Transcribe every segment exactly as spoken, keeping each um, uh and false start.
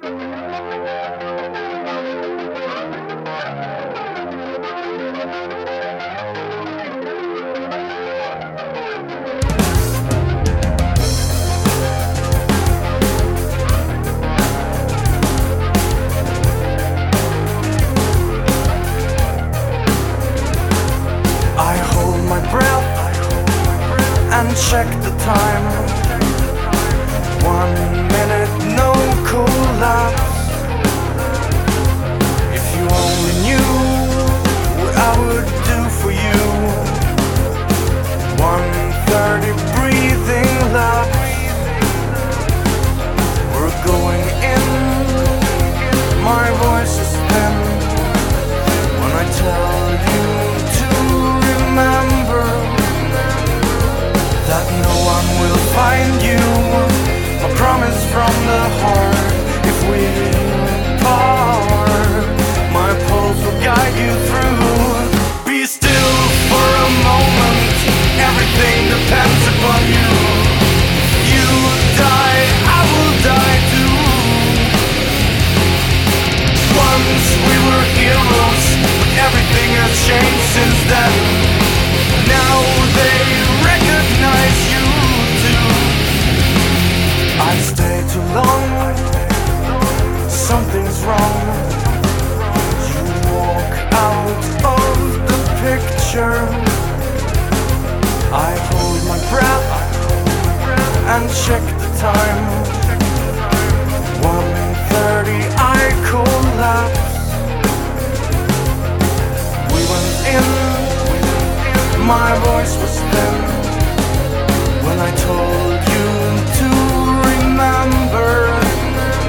And check the time. One minute, no collapse. If you only knew what I would do for you. One thirty breathing laps. We're going in. My voice is thin when I tell you to remember that no one will find you. A promise from the heart. If we part, my pulse will guide you through. Be still for a moment. Everything depends upon you. You die, I will die too. Once we were heroes, but everything has changed since then. Now they recognize you too. I stay too long, something's wrong. You walk out of the picture. I hold my breath and check the time. One thirty, I collapse. We went in. My voice was thin when I told you to remember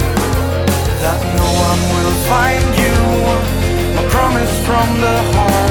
that no one will find you. A promise from the heart.